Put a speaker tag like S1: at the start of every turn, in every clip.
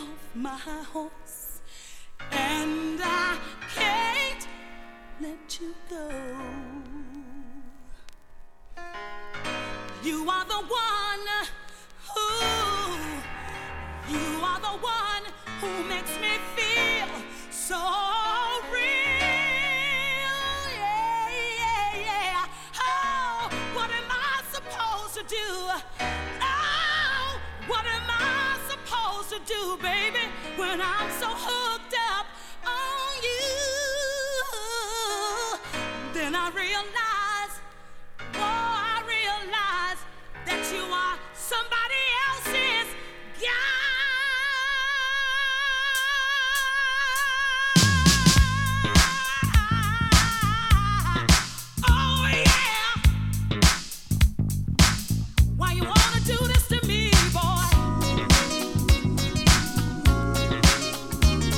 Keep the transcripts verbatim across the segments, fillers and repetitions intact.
S1: off my horse, and I can't let you go. You are the one who, you are the one who makes me feel so real. Yeah, yeah, yeah. Oh, what am I supposed to do? Oh, what am I supposed to do, baby, when I'm so hooked up on you? Then I realize, oh, I realize that you are somebody else's guy. Oh, yeah. Why you wanna do this to me, boy?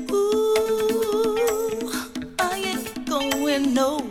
S1: Ooh, I ain't going nowhere.